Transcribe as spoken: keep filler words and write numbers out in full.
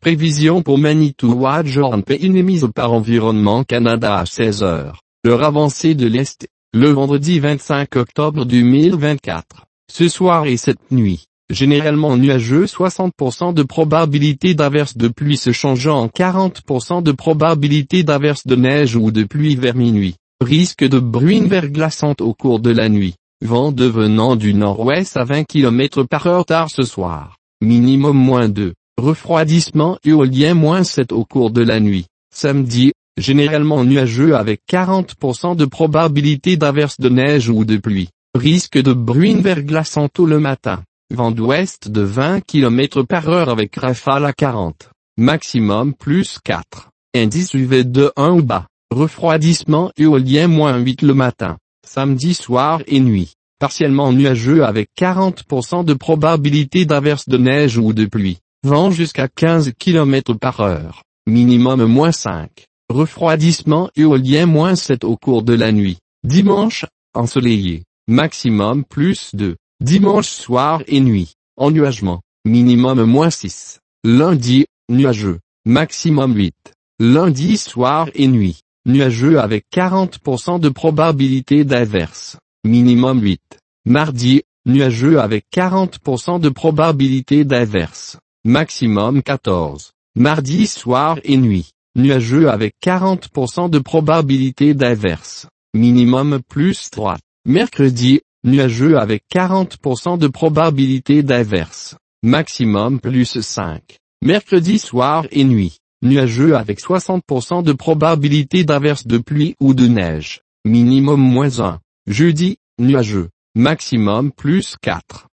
Prévision pour Manitou-Wadjorn Pays émise par Environnement Canada à seize heures, l'heure avancée de l'Est, le vendredi vingt-cinq octobre deux mille vingt-quatre. Ce soir et cette nuit, généralement nuageux, soixante pour cent de probabilité d'averse de pluie se changeant en quarante pour cent de probabilité d'averse de neige ou de pluie vers minuit. Risque de bruine verglaçante au cours de la nuit. Vent devenant du nord-ouest à vingt kilomètres par heure tard ce soir. Minimum moins deux. Refroidissement éolien moins sept au cours de la nuit. Samedi, généralement nuageux avec quarante pour cent de probabilité d'averse de neige ou de pluie. Risque de bruine verglaçante tôt le matin. Vent d'ouest de vingt kilomètres par heure avec rafale à quarante. Maximum plus quatre. Indice U V de un ou bas. Refroidissement éolien moins huit le matin. Samedi soir et nuit. Partiellement nuageux avec quarante pour cent de probabilité d'averse de neige ou de pluie. Vent jusqu'à quinze kilomètres par heure. Minimum moins cinq. Refroidissement éolien moins sept au cours de la nuit. Dimanche, ensoleillé. Maximum plus deux. Dimanche soir et nuit. Ennuagement. Minimum moins six. Lundi, nuageux. Maximum huit. Lundi soir et nuit. Nuageux avec quarante pour cent de probabilité d'averse. Minimum huit. Mardi, nuageux avec quarante pour cent de probabilité d'averse. Maximum quatorze. Mardi soir et nuit. Nuageux avec quarante pour cent de probabilité d'averse. Minimum plus trois. Mercredi, nuageux avec quarante pour cent de probabilité d'averse. Maximum plus cinq. Mercredi soir et nuit. Nuageux avec soixante pour cent de probabilité d'averse de pluie ou de neige. Minimum moins un. Jeudi, nuageux. Maximum plus quatre.